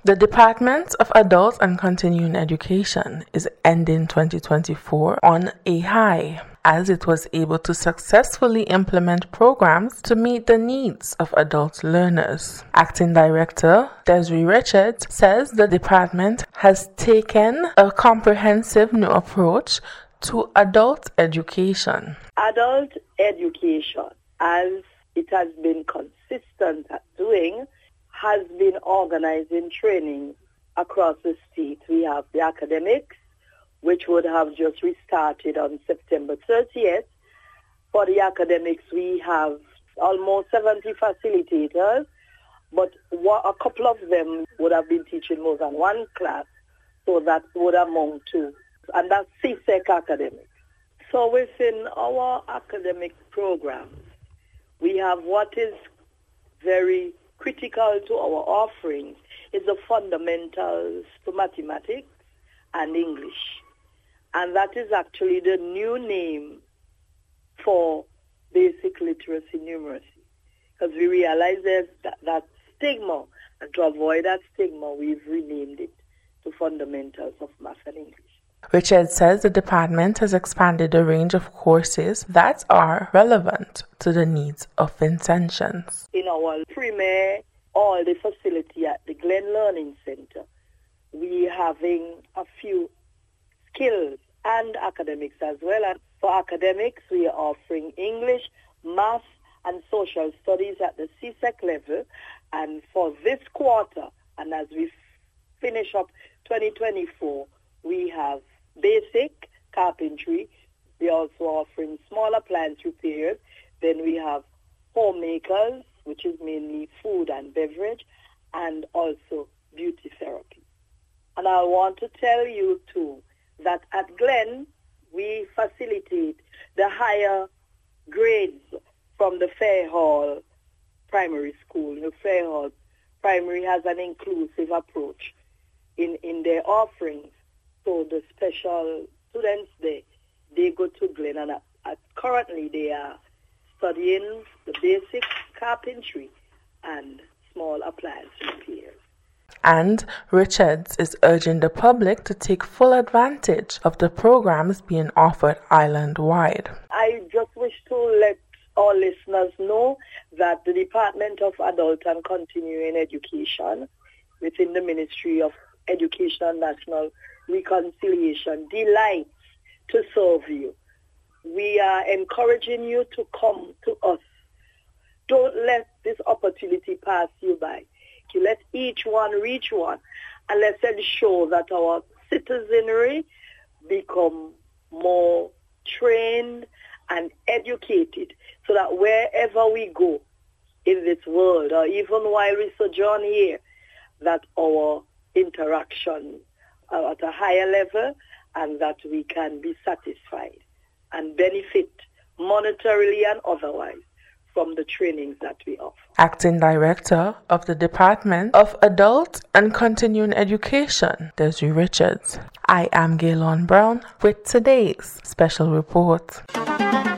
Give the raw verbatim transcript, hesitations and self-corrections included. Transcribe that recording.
The Department of Adult and Continuing Education is ending twenty twenty-four on a high, as it was able to successfully implement programs to meet the needs of adult learners. Acting Director Desiree Richards says the department has taken a comprehensive new approach to adult education. Adult education, as it has been consistent at doing, has been organizing training across the state. We have the academics, which would have just restarted on September thirtieth. For the academics, we have almost seventy facilitators, but a couple of them would have been teaching more than one class, so that would amount to, and that's C S E C academics. So within our academic programs, we have what is very critical to our offerings is the fundamentals to mathematics and English. And that is actually the new name for basic literacy numeracy. Because we realize there's that, that stigma, and to avoid that stigma, we've renamed it to fundamentals of math and English. Richard says the department has expanded the range of courses that are relevant to the needs of Vincentians. In our premier, all the facility at the Glen Learning Center, we having a few skills and academics as well. And for academics, we are offering English, math, and social studies at the C S E C level. And for this quarter, and as we finish up twenty twenty-four, we have basic carpentry. We are also offering small appliance repairs. Then we have homemakers, which is mainly food and beverage, and also beauty therapy. And I want to tell you too that at Glen, we facilitate the higher grades from the Fair Hall Primary School. The Fair Hall Primary has an inclusive approach in, in their offerings. So the special students, they, they go to Glen, and at, at currently they are studying the basic carpentry and small appliance repairs. And Richards is urging the public to take full advantage of the programs being offered island-wide. I just wish to let all listeners know that the Department of Adult and Continuing Education within the Ministry of Education and National Reconciliation delights to serve you. We are encouraging you to come to us. Don't let this opportunity pass you by. You let each one reach one, and let's ensure that our citizenry become more trained and educated, so that wherever we go in this world, or even while we sojourn here, that our interaction are at a higher level, and that we can be satisfied and benefit monetarily and otherwise from the trainings that we offer. Acting Director of the Department of Adult and Continuing Education, Desiree Richards. I am Gaylon Brown with today's special report.